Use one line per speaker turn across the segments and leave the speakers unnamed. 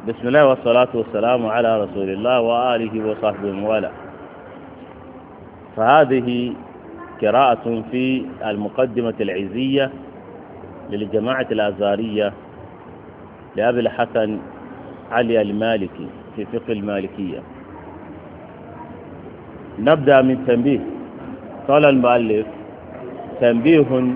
بسم الله والصلاة والسلام على رسول الله وآله وصحبه وموالاه. فهذه قراءة في المقدمة العزية للجماعة الأزهرية لأبي الحسن علي المالكي في فقه المالكية. نبدأ من تنبيه. قال المؤلف: تنبيه: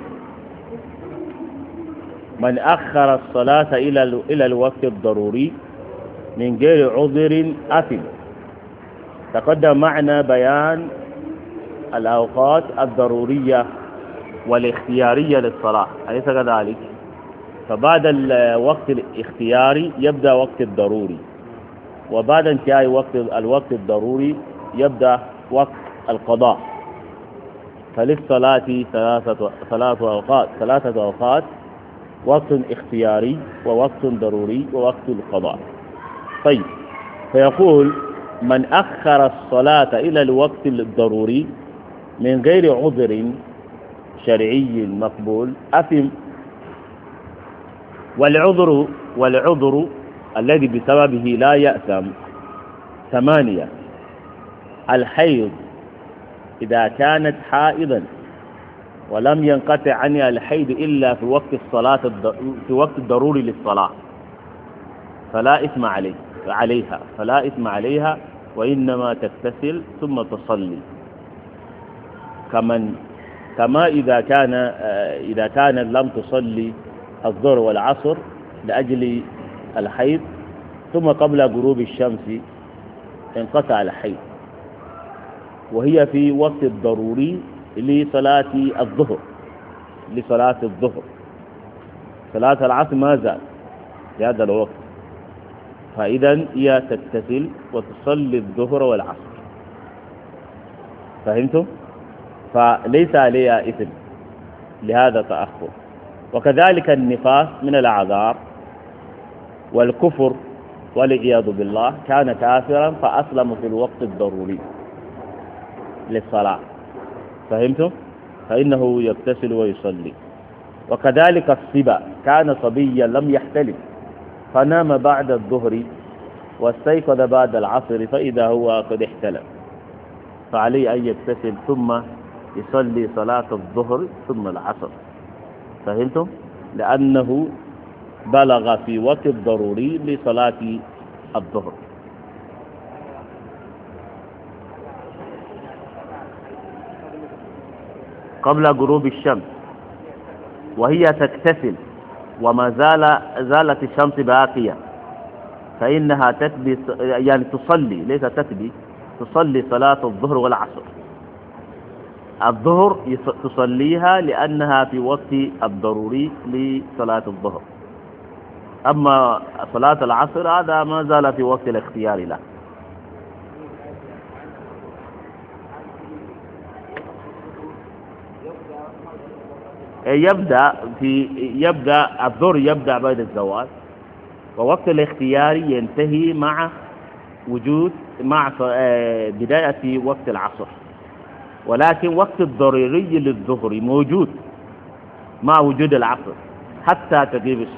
من أخر الصلاة إلى الوقت الضروري من غير عذر أثم. تقدم معنا بيان الأوقات الضرورية والاختيارية للصلاة، أليس كذلك؟ فبعد الوقت الاختياري يبدأ وقت الضروري، وبعد انتهاء الوقت الضروري يبدأ وقت القضاء. فللصلاة ثلاثة أوقات: وقت اختياري ووقت ضروري ووقت القضاء. طيب، فيقول: من أخر الصلاة إلى الوقت الضروري من غير عذر شرعي مقبول أثم. والعذر الذي بسببه لا يأثم 8: الحيض إذا كانت حائضا ولم ينقطع عنها الحيض إلا في وقت الصلاة في وقت الضروري للصلاة فلا إثم عليها وإنما تغتسل ثم تصلي. كما إذا كان لم تصلي الظهر والعصر لأجل الحيض ثم قبل غروب الشمس انقطع الحيض وهي في وقت الضروري لصلاة الظهر، صلاة العصر ما زال في هذا الوقت، فإذا هي تغتسل وتصلي الظهر والعصر. فهمتم؟ فليس عليها إثم لهذا التأخر. وكذلك النفاس من الأعذار، والكفر والعياذ بالله كان كافرا فأسلم في الوقت الضروري للصلاة. فهمتم؟ فإنه يغتسل ويصلي. وكذلك الصبا كان صبيا لم يحتلم فنام بعد الظهر واستيقظ بعد العصر فإذا هو قد احتلم، فعليه أن يغتسل ثم يصلي صلاة الظهر ثم العصر. فهمتم؟ لأنه بلغ في وقت الضروري لصلاة الظهر. قبل غروب الشمس وهي تغتسل وما زالت الشمس باقية فإنها تصلي، ليس تتبي، تصلي صلاة الظهر والعصر. الظهر تصليها لأنها في وقت الضروري لصلاة الظهر، أما صلاة العصر هذا ما زال في وقت الاختيار له. الظهر يبدأ بعد الزوال، ووقت الاختيار ينتهي مع بداية وقت العصر، ولكن وقت الضروري للظهر موجود مع وجود العصر حتى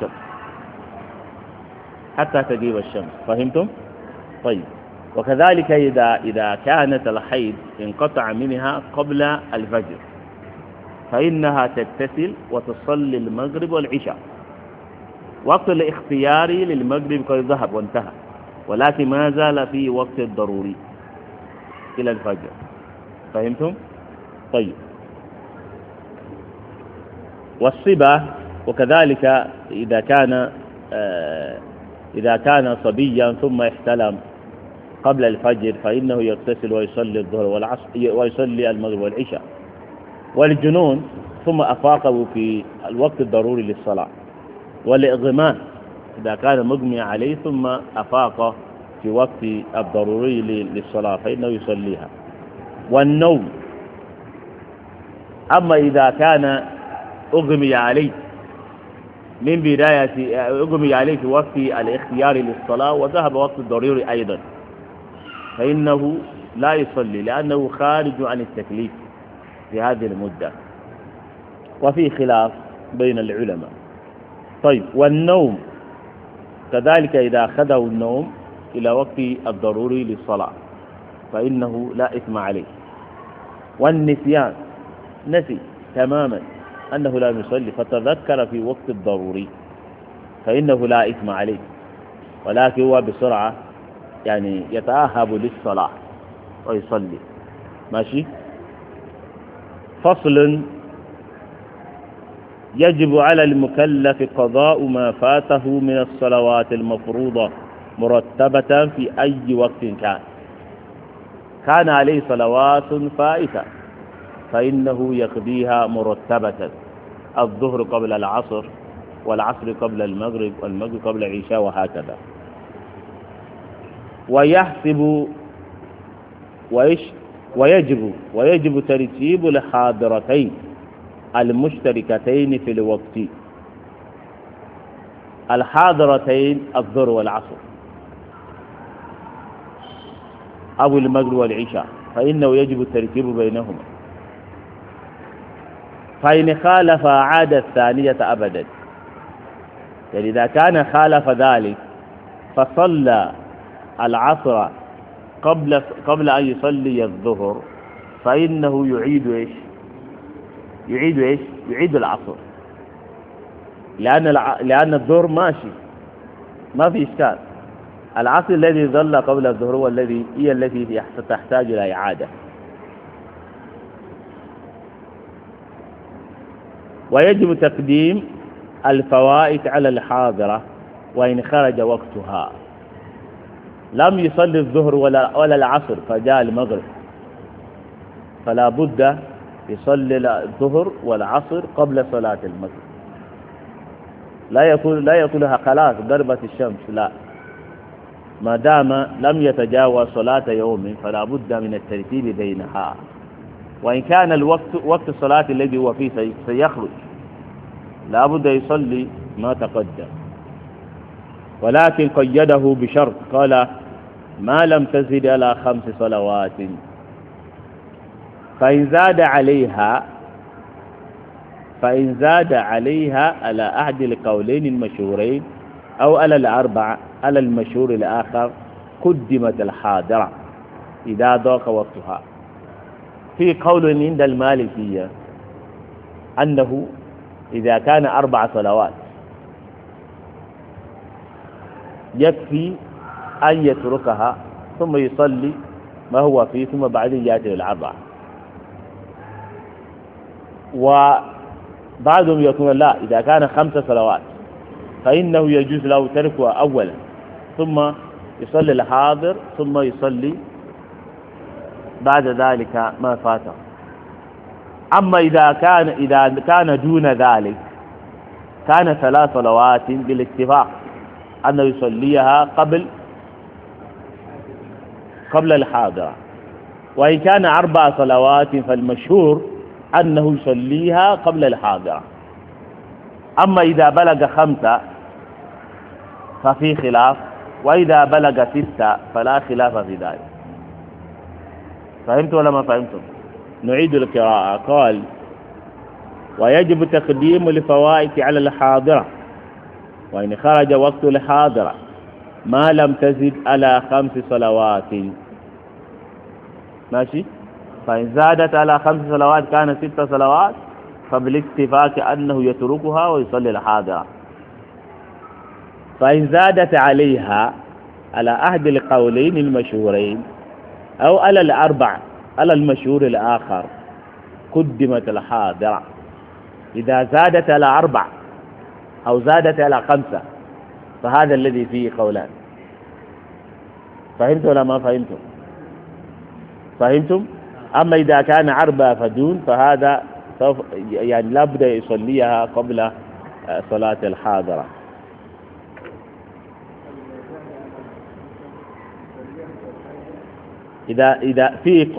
تغيب الشمس. فهمتم؟ طيب، وكذلك إذا كانت الحيض انقطع منها قبل الفجر فإنها تغتسل وتصلي المغرب والعشاء. وقت الاختياري للمغرب قد ذهب وانتهى، ولكن ما زال في وقت الضروري إلى الفجر. فهمتم؟ طيب، والصبا وكذلك إذا كان صبيا ثم احتلم قبل الفجر فإنه يغتسل ويصلي الظهر والعصر ويصلي المغرب والعشاء. والجنون ثم أفاق في الوقت الضروري للصلاة. والإغماء إذا كان مغمي عليه ثم أفاق في وقت الضروري للصلاة فإنه يصليها. والنوم، أما إذا كان أغمي عليه في وقت الاختيار للصلاة وذهب وقت الضروري أيضا فإنه لا يصلي لأنه خارج عن التكليف في هذه المدة، وفي خلاف بين العلماء. طيب، والنوم كذلك إذا أخذه النوم إلى وقت الضروري للصلاة فإنه لا إثم عليه. والنسيان، نسي تماما أنه لا يصلي فتذكر في وقت الضروري فإنه لا إثم عليه، ولكن هو بسرعة يعني يتأهب للصلاة ويصلي. ماشي. فصل: يجب على المكلف قضاء ما فاته من الصلوات المفروضة مرتبة في أي وقت كان عليه صلوات فائتة فإنه يقضيها مرتبة: الظهر قبل العصر، والعصر قبل المغرب، والمغرب قبل العشاء، وهكذا. ويحسب ويجب ترتيب الحاضرتين المشتركتين في الوقت. الحاضرتين الظهر والعصر أو المغرب والعشاء فإنه يجب الترتيب بينهما، فإن خالف عاد الثانية أبدا. يعني إذا كان خالف ذلك فصلى العصر قبل أن يصلي الظهر فإنه يعيد العصر، لأن الظهر ماشي ما في إشكال. العصر الذي ظل قبل الظهر هي التي تحتاج إلى إعادة. ويجب تقديم الفوائت على الحاضرة وإن خرج وقتها. لم يصلي الظهر ولا العصر فجاء المغرب، فلا بد يصلي الظهر والعصر قبل صلاة المغرب. لا يقولها خلاص ضربت الشمس، لا، ما دام لم يتجاوز صلاة يوم فلا بد من الترتيب بينها. وإن كان وقت الصلاة الذي هو فيه سيخرج لا بد يصلي ما تقدم، ولكن قيده بشرط، قال: ما لم تزد على 5 صلوات. فإن زاد عليها على أحد القولين المشهورين أو على الأربعة على المشهور الآخر قدمت الحاضرة إذا ضاق وقتها. في قول عند المالكية أنه إذا كان 4 صلوات يكفي أن يتركها ثم يصلي ما هو فيه ثم بعدين يأتي الأربعة. وبعضهم يقول لا، إذا كان 5 صلوات فإنه يجوز له تركها أولا ثم يصلي الحاضر ثم يصلي بعد ذلك ما فاته. أما إذا كان دون ذلك كان 3 صلوات بالاتفاق أنه يصليها قبل الحاضرة. وإن كان 4 صلوات فالمشهور أنه يصليها قبل الحاضرة. أما إذا بلغ 5 ففي خلاف، وإذا بلغ 6 فلا خلاف في ذلك. فهمت ولا ما فهمتم؟ نعيد القراءة. قال: ويجب تقديم الفوائت على الحاضرة وإن خرج وقت الحاضرة ما لم تزد على 5 صلوات. ماشي. فإن زادت على 5 صلوات كان 6 صلوات فبالاتفاق أنه يتركها ويصلي الحاضرة. فإن زادت عليها على أحد القولين المشهورين أو على الأربع على المشهور الآخر قدمت الحاضرة. إذا زادت على 4 أو زادت على 5 فهذا الذي فيه قولان. فهمت ولا ما فهمتم؟ فهمتم؟ أما إذا كان 4 فدون فهذا يعني لا بد يصليها قبل صلاة الحاضرة. إذا في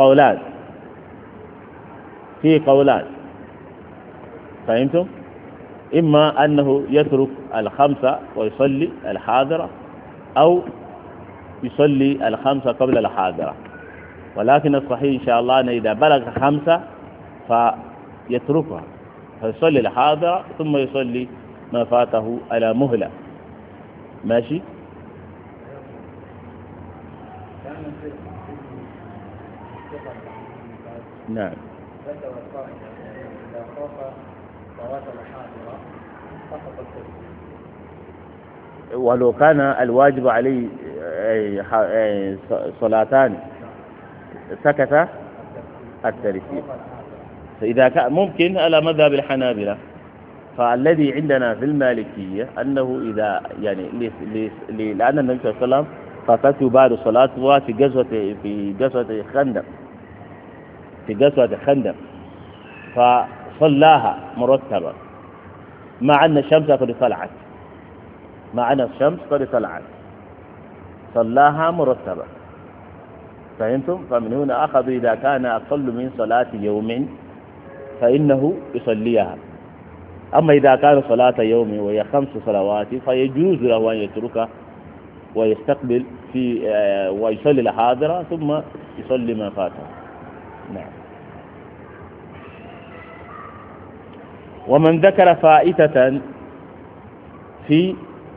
قولان فهمتم؟ إما أنه يترك 5 ويصلي الحاضرة أو يصلي 5 قبل الحاضرة. ولكن الصحيح إن شاء الله أن إذا بلغ 5 فيتركها فيصلي الحاضرة ثم يصلي ما فاته على مهلة. ماشي. نعم. ولو كان الواجب عليه صلاتان سكت الترتيب. فإذا كان ممكن على مذهب الحنابلة، فالذي عندنا في المالكية أنه إذا يعني لأن النبي صلى الله عليه وسلم فاتته بعد صلاة في غزوة خندق، فصلاها مرتبة مع أن الشمس قد طلعت، صلاها مرتبة. فهمتم؟ فمن هنا أخذوا إذا كان أقل من صلاة يوم فإنه يصليها. أما إذا كان صلاة يوم وهي 5 صلوات فيجوز له أن يتركها ويستقبل ويصلي الحاضرة ثم يصلي ما فاته. نعم. ومن ذكر فائتة في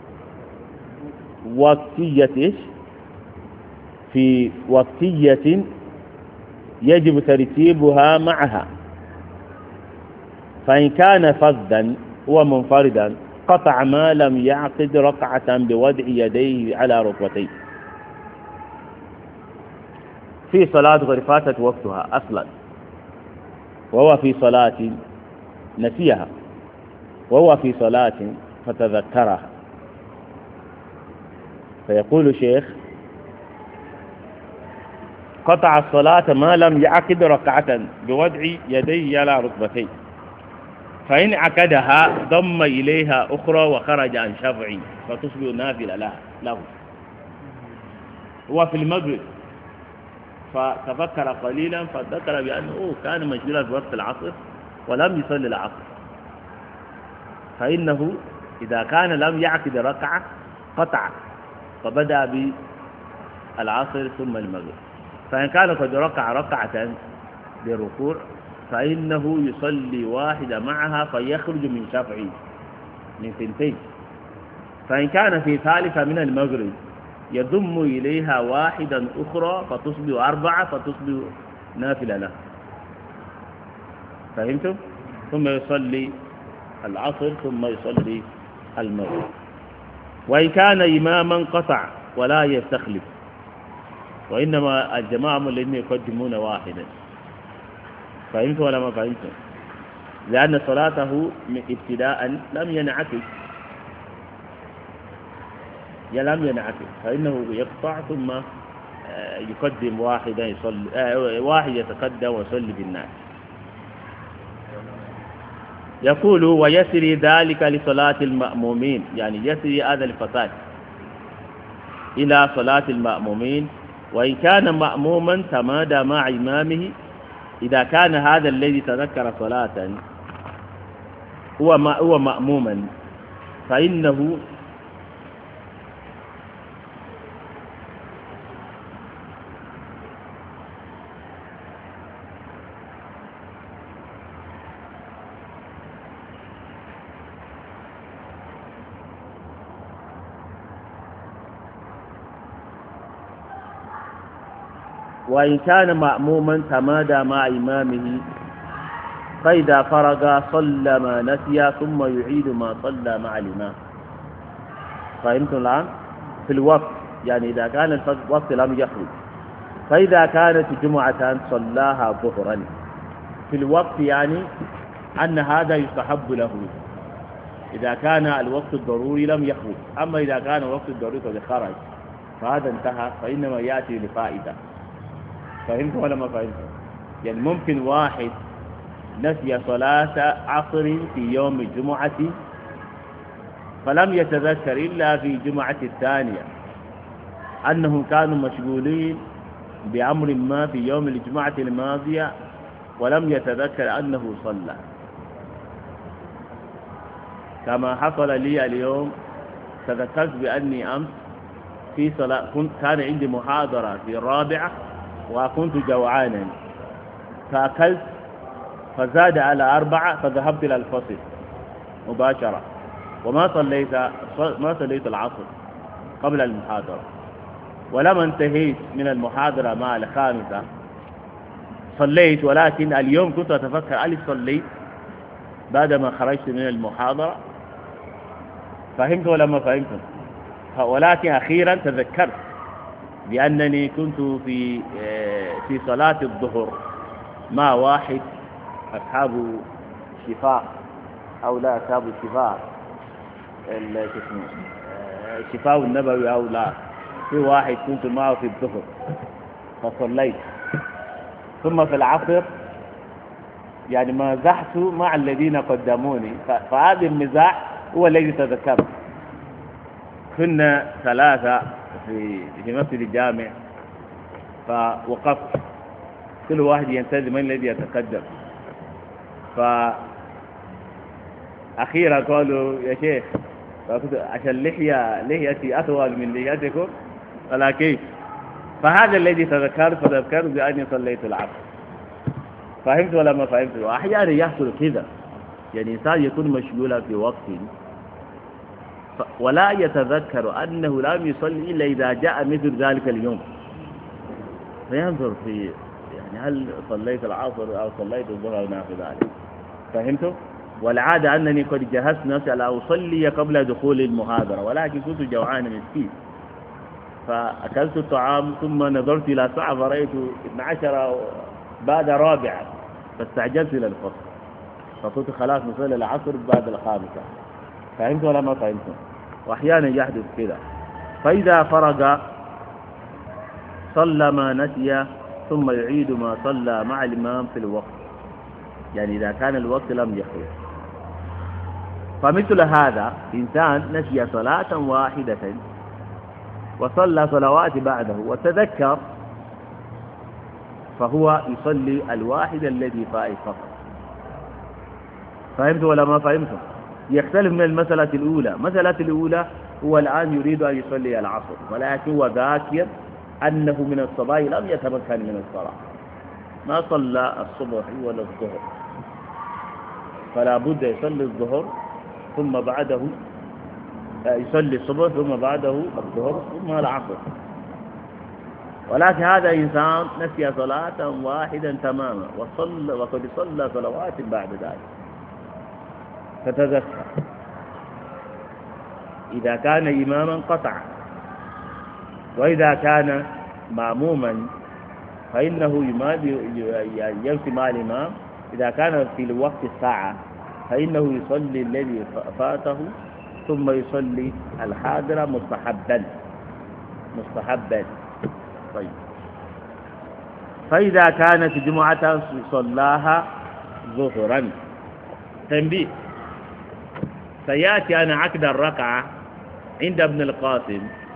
وقتية يجب ترتيبها معها، فإن كان فذا ومنفردا قطع ما لم يعقد ركعة بوضع يديه على ركبتيه في صلاة قد فاتت وقتها أصلا، وهو في صلاة نسيها، وهو في صلاة فتذكرها، فيقول الشيخ قطع الصلاة ما لم يعقد ركعة بوضع يديه على ركبتيه، فإن عقدها ضم إليها أخرى وخرج عن شفعي فتصبح نافلة له. هو في المغرب فتفكر قليلا فذكر بأنه كان مشغولا في وقت العصر ولم يصلي العصر، فإنه إذا كان لم يعقد ركعة قطع، فبدأ بالعصر ثم المغرب. فإن كان قد ركع ركعة للركوع فإنه يصلي واحدة معها فيخرج من شفعي من 2. فإن كان في ثالثة من المغرب يضم إليها واحدا أخرى فتصبح 4 فتصبح نافلة له. فهمتم؟ ثم يصلي العصر ثم يصلي المغرب. وإن كان إماما قطع ولا يستخلف، وإنما الجماعة الذين يقدمون واحدا. فهمت ولا ما فهمت؟ لأن صلاته ابتداء لم ينعكس فإنه يقطع ثم يقدم واحدا يصلي واحد يتقدم ويصلي بالناس. يقول ويسري ذلك لصلاة المأمومين، يعني يسري هذا الفساد إلى صلاة المأمومين. وإن كان مأموما تمادى مع إمامه، إذا كان هذا الذي تذكر صلاة هو مأموما فإنه وإن كان مأموما تمادى مع إمامه فإذا فرغ صلى ما نسي ثم يعيد ما صلى مع الإمام. فهمتم الآن؟ في الوقت، يعني إذا كان الوقت لم يخرج، فإذا كانت جمعة صلاها ظهرا في الوقت، يعني أن هذا يستحب له إذا كان الوقت الضروري لم يخرج. أما إذا كان الوقت الضروري قد خرج فهذا انتهى، فإنما يأتي لفائدة. فهمت ولا ما فهمت؟ يعني ممكن واحد نسي صلاة عصر في يوم الجمعة فلم يتذكر إلا في جمعة الثانية أنهم كانوا مشغولين بأمر ما في يوم الجمعة الماضية ولم يتذكر أنه صلى، كما حصل لي اليوم. تذكرت بأني أمس في صلاة كان عندي محاضرة في الرابعة وكنت جوعانا فأكلت فزاد على 4 فذهبت إلى الفصل مباشرة وما صليت العصر، قبل المحاضرة، ولما انتهيت من المحاضرة مع الخامسة صليت، ولكن اليوم كنت أتفكر هل صليت بعدما خرجت من المحاضرة؟ فهمت ولا ما فهمت؟ ولكن أخيرا تذكرت بأنني كنت في صلاة الظهر مع واحد أصحاب شفاء أو لا أصحاب الشفاء الشفاء النبوي أو لا، في واحد كنت معه في الظهر فصليت، ثم في العصر يعني مازحت مع الذين قدموني، فهذا المزاح هو الذي تذكرت. كنا ثلاثة في مسجد الجامع، فوقفت كل واحد ينتظر من الذي يتقدم، فأخيرا قالوا يا شيخ عشان لحيتي أطول من لحيتكم ولا كيف؟ فهذا الذي فذكرت بأني صليت العصر. فهمت ولا ما فهمت؟ وأحيانا يحصل كذا، يعني إنسان يكون مشغولا في وقت ولا يتذكر أنه لم يصلي إلا إذا جاء مثل ذلك اليوم، فينظر في يعني هل صليت العصر أو صليت الظهر أو نحو ذلك. فهمتوا؟ والعادة أنني قد جهزت نفسي على أصلي قبل دخول المحاضرة، ولكن كنت جوعان مسكين، فأكلت الطعام ثم نظرت إلى ساعة فرأيت 12 بعد رابعة، فاستعجلت إلى الفصل، فقلت خلاص نصلي العصر بعد الخامسة. فهمت ولا ما فهمت؟ وأحيانا يحدث كذا. فإذا فرغ صلى ما نسي ثم يعيد ما صلى مع الإمام في الوقت، يعني إذا كان الوقت لم يخرج. فمثل هذا إنسان نسي صلاة واحدة وصلى صلوات بعده وتذكر، فهو يصلي الواحد الذي فائت فقط. فهمت ولا ما فهمت؟ يختلف من المسألة الأولى. مسألة الأولى هو الآن يريد أن يصلي العصر، ولكن هو ذاكر أنه من الصباح لم يتمكن من الصلاة، ما صلى الصبح ولا الظهر، فلا بد يصلي الظهر ثم بعده يصلي الصبح ثم بعده الظهر ثم العصر. ولكن هذا إنسان نسي صلاة واحدا تماما وقد صلى صلوات بعد ذلك، فتذكر. إذا كان إماما قطع، وإذا كان مأموما فإنه يمشي مع الإمام. إذا كان في الوقت الساعة فإنه يصلي الذي فاته ثم يصلي الحاضر مستحبا. طيب، فإذا كانت جمعة صلاها ظهرا. تنبيه: سيأتي أن عقد الركعة عند ابن القاسم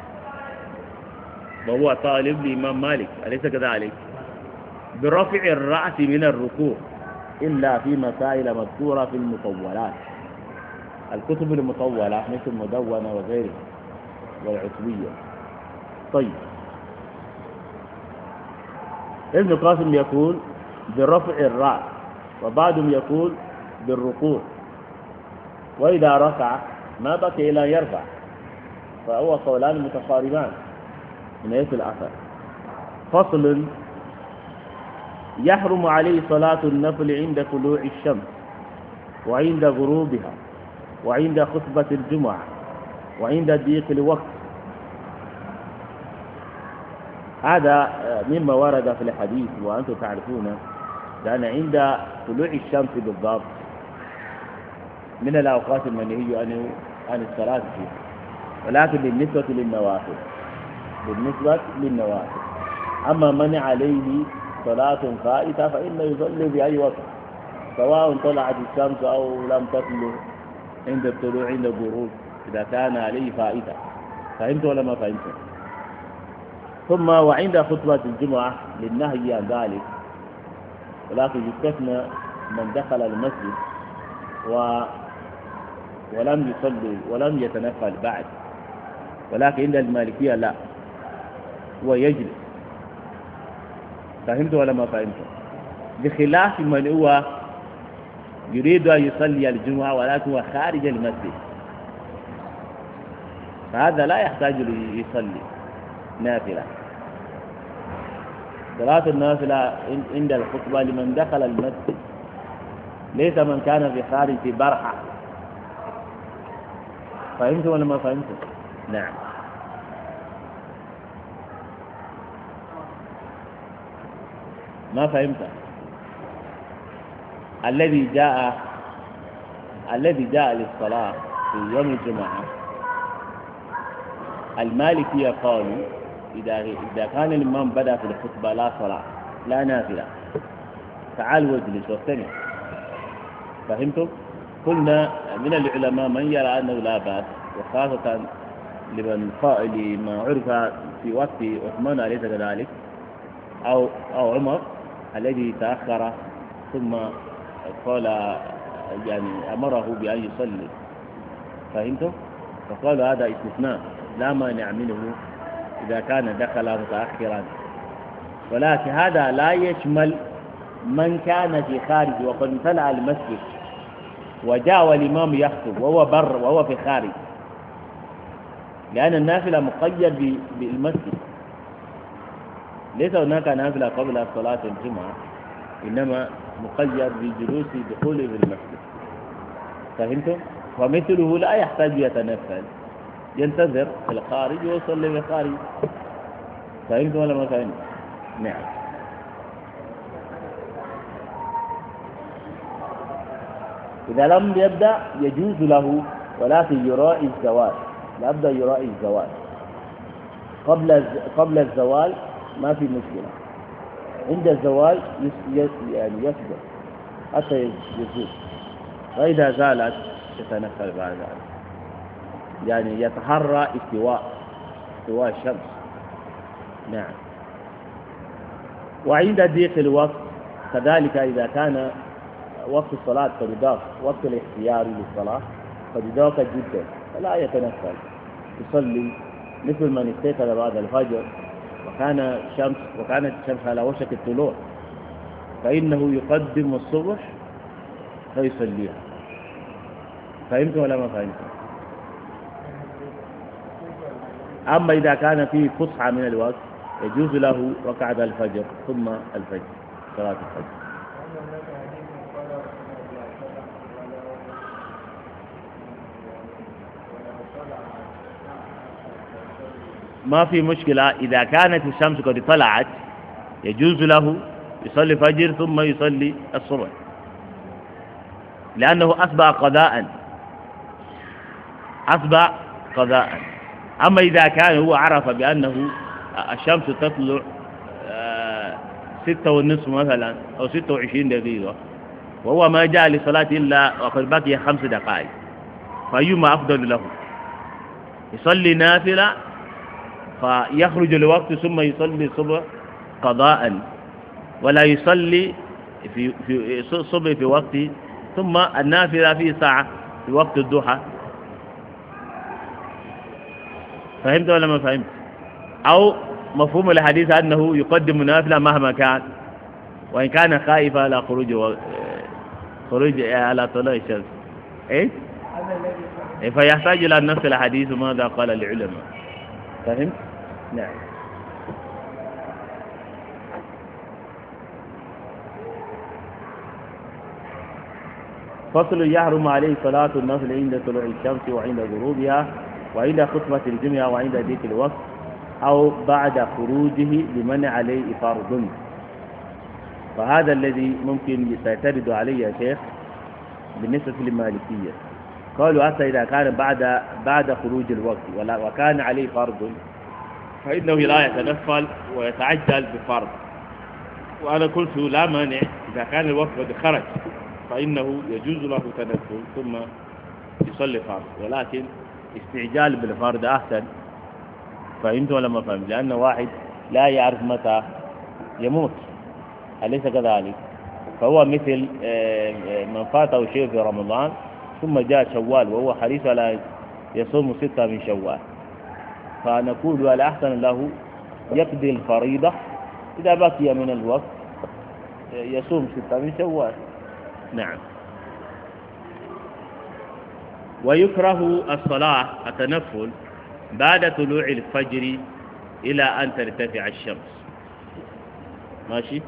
وهو طالب لإمام مالك، أليس كذلك؟ برفع الرأس من الركوع إلا في مسائل مذكورة في المطولات، الكتب المطولة مثل المدونة وغيره والعتبية. طيب، ابن القاسم يقول برفع الرأس، وبعضهم يقول بالركوع، وإذا ركع ما بقي إلا يرفع، فهو قولان متقاربان من حيث الأثر. فصل: يحرم عليه صلاة النفل عند طلوع الشمس وعند غروبها وعند خطبة الجمعة وعند ضيق الوقت. هذا مما ورد في الحديث وأنتم تعرفون، لأن عند طلوع الشمس بالضبط من الأوقات المنهي عن الصلاة فيها، ولكن بالنسبة للنوافل أما من عليه صلاة فائتة فإنه يصلي بأي وقت، سواء طلعت الشمس أو لم تطلع، عند الطلوع عند الغروب، إذا كان عليه فائتة. فهمت ولا ما فهمت؟ ثم وعند خطبة الجمعة للنهي عن ذلك، ولكن يستثنى من دخل المسجد ولم يصلي ولم يتنفل بعد، ولكن عند المالكية لا، هو يجلس. فهمت ولا ما فهمت؟ بخلاف من هو يريد أن يصلي الجمعة ولكن هو خارج المسجد، فهذا لا يحتاج يصلي نافلة. صلاة النافلة عند الخطبة لمن دخل المسجد، ليس من كان في خارج في برحة. فهمتم ولا ما فهمتم؟ نعم. ما فهمت. الذي جاء للصلاة في يوم الجمعة، المالكية قالوا إذا كان الإمام بدأ في الخطبة لا صلاة لا نافلة، تعال واجلس واستمع. فهمتم؟ قلنا من العلماء من يرى أنه لا بأس، وخاصة لما عرف في وقت عثمان أليس كذلك، أو عمر الذي تأخر ثم قال يعني أمره بأن يصلي. فهمتم؟ فقالوا هذا استثناء لا مانع منه إذا كان دخل متأخرا، ولكن هذا لا يشمل من كان في خارج وقد امتلأ المسجد وجاء والإمام يخطب وهو في خارج، لأن النافلة مقيد بالمسجد. ليس هناك نافلة قبل صلاة الجمعة، إنما مقيد بجلوس دخوله في المسجد. فهمتم؟ ومثله لا يحتاج يتنفل، ينتظر في الخارج ويصلي في الخارج. فهمتم ولا ما فهمتم؟ نعم. إذا لم يبدأ يجوز له، ولكن يراعي الزوال، لابد يراعي الزوال. قبل الزوال ما في مشكلة، عند الزوال يعني يصبر حتى يزول، فإذا زالت يتنفل بعد ذلك، يعني يتحرى استواء الشمس. نعم. وعند ضيق الوقت كذلك، إذا كان وقت الصلاة قد ضاق، وقت الاختيار للصلاة قد ضاق جدا، فلا يتنفل، يصلي مثل من استيقظ بعد الفجر وكانت الشمس على وشك الطلوع، فإنه يقدم الصبح فيصليها. فهمتم ولا ما فهمتم؟ أما إذا كان فيه فسحة من الوقت يجوز له ركعة الفجر ثم الفجر، صلاة الفجر. ما في مشكلة، إذا كانت الشمس قد طلعت يجوز له يصلي فجر ثم يصلي الصبح، لأنه أصبح قضاء. أما إذا كان هو عرف بأنه الشمس تطلع 6:30 مثلا أو 26 دقيقة، وهو ما جاء لصلاة إلا وقد بقي 5 دقائق، فأيما أفضل له؟ يصلي نافلة فيخرج الوقت ثم يصلي الصبح قضاء، ولا يصلي في الصبح في وقت ثم النافلة في ساعة في وقت الضحى. فهمت ولا ما فهمت؟ أو مفهوم الحديث أنه يقدم نافلة مهما كان، وإن كان خائفا على خروج على طلوع الشمس. إيه؟ فيحتاج إلى نفس الحديث ماذا قال العلماء. فهمت؟ نعم. فصل: يحرم عليه صلاة النفل عند طلوع الشمس وعند غروبها وعند خطبة الجمعة وعند ذيك الوقت أو بعد خروجه لمن عليه فرض. فهذا الذي ممكن سيعترض عليه يا شيخ بالنسبة للمالكية. قالوا حتى إذا كان بعد خروج الوقت وكان عليه فرض فإنه لا يتنفل ويتعجل بفرض. وأنا قلت لا مانع، إذا كان الوقت قد خرج فإنه يجوز له تنفل ثم يصلي فرض، ولكن استعجال بالفرض أحسن. فهمت ولا ما فهمت؟ لأن واحد لا يعرف متى يموت، أليس كذلك؟ فهو مثل من فاته شيء في رمضان ثم جاء شوال وهو حريص على يصوم 6 من شوال، فنقول الأحسن له يقضي الفريضة، إذا بقي من الوقت يصوم 6 من شوال. نعم. ويكره الصلاة التنفل بعد طلوع الفجر إلى أن ترتفع الشمس. ماشي،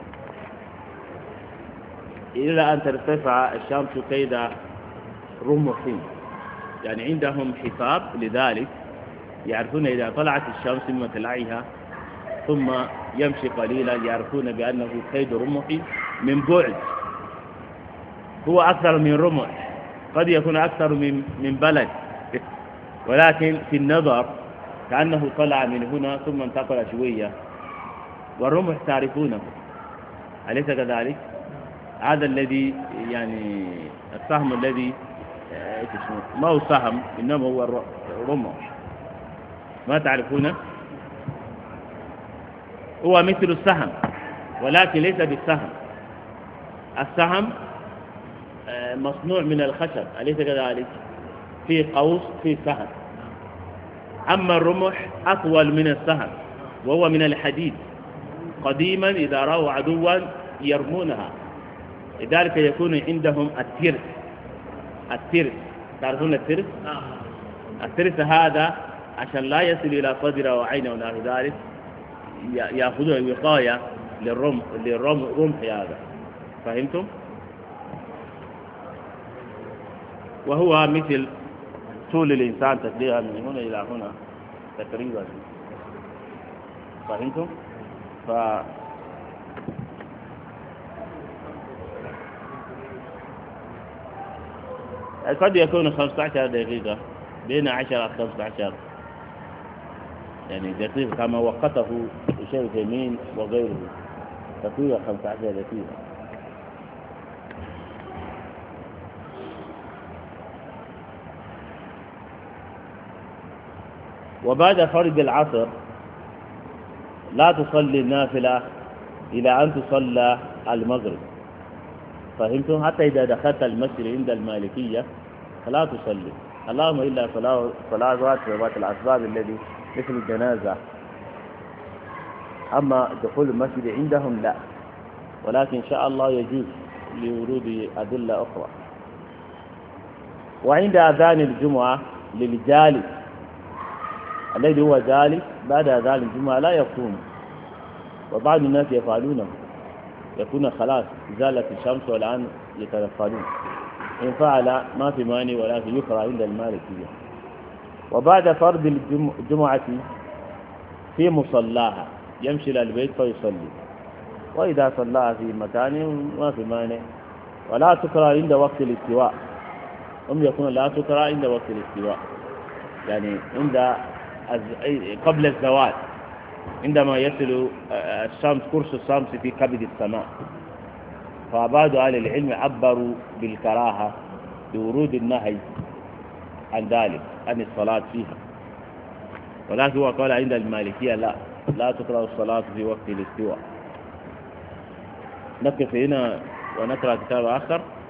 إلى أن ترتفع الشمس كيد رمح، يعني عندهم حساب لذلك، يعرفون إذا طلعت الشمس من مطلعها ثم يمشي قليلا يعرفون بأنه كيد رمح من بعد، هو أكثر من رمح، قد يكون أكثر من بلد، ولكن في النظر كأنه طلع من هنا ثم انتقل شوية، والرمح تعرفونه، أليس كذلك؟ هذا الذي يعني السهم الذي ما هو سهم إنما هو رمح، ما تعرفونه؟ هو مثل السهم ولكن ليس بالسهم. السهم مصنوع من الخشب، أليس كذلك؟ في قوس في سهم. أما الرمح أطول من السهم وهو من الحديد، قديما إذا رأوا عدوا يرمونها، لذلك يكون عندهم الترس. تعرفون الترس؟ الترس هذا عشان لا يصل إلى صدره وعينه ونحو ذلك يأخذه وقاية للرمح هذا، فهمتم؟ وهو مثل طول الإنسان تقريبا من هنا إلى هنا تقريبا، فهمتم؟ قد يكون 15 دقيقة، بين 10 و 15 يعني دقيقة كما وقته الشيخ جميل وغيره، تقريبا 15 دقيقة. وبعد فرض العصر لا تصلي النافلة إلى أن تصلى المغرب، فهمتم؟ حتى إذا دخلت المسجد عند المالكية فلا تصلي، اللهم إلا صلاة ذات الأسباب الذي مثل الجنازة، أما دخول المسجد عندهم لا، ولكن إن شاء الله يجوز لورود أدلة أخرى. وعند أذان الجمعة للجالس الذي هو جالس بعد أذان الجمعة لا يقوم، وبعض الناس يفعلونه، يكون خلاص زالت الشمس والآن يتنفلون، إن فعل ما في مانع ولكن يكره عند المالكية. وبعد فرض الجمعة في مصلاها يمشي إلى البيت فيصلي، وإذا صلى في مكان ما في مانع، ولا تكره عند وقت الاستواء، يكون لا تكره عند وقت الاستواء، يعني عند قبل الزوال، عندما يصل الشمس قرص الشمس في كبد السماء، فبعض أهل العلم عبروا بالكراهة بورود النهي عن ذلك، عن الصلاة فيها، ولكن هو قال عند المالكية لا تكره الصلاة في وقت الاستواء. نقف هنا ونقرأ كتاب آخر.